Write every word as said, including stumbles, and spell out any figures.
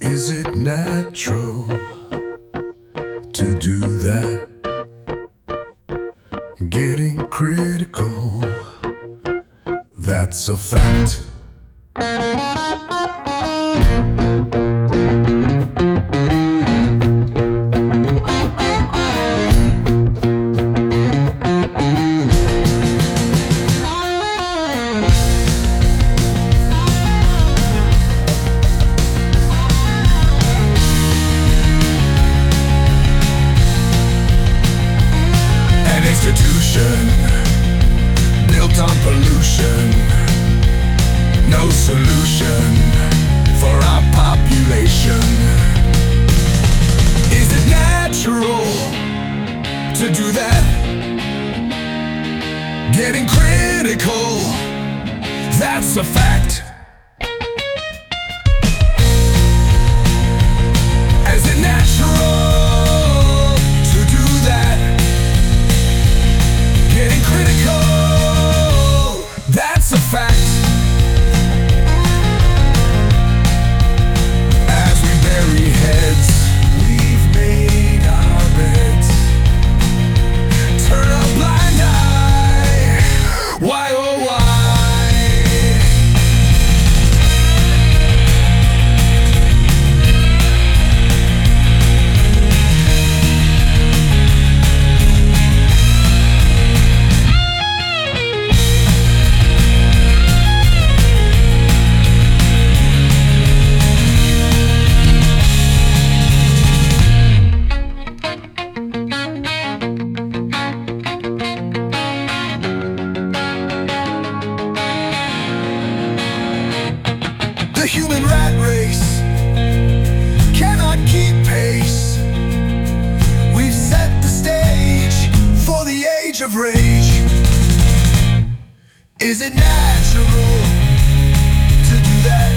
Is it natural to do that? Getting critical, that's a fact. Built on pollution, no solution for our population. Is it natural to do that? Getting critical, that's a fact. Is it natural to do that? Getting critical, that's a fact. As we bury heads, we've made our beds. Turn a blind eye, why oh why? The human rat race cannot keep pace. We've set the stage for the age of rage. Is it natural to do that?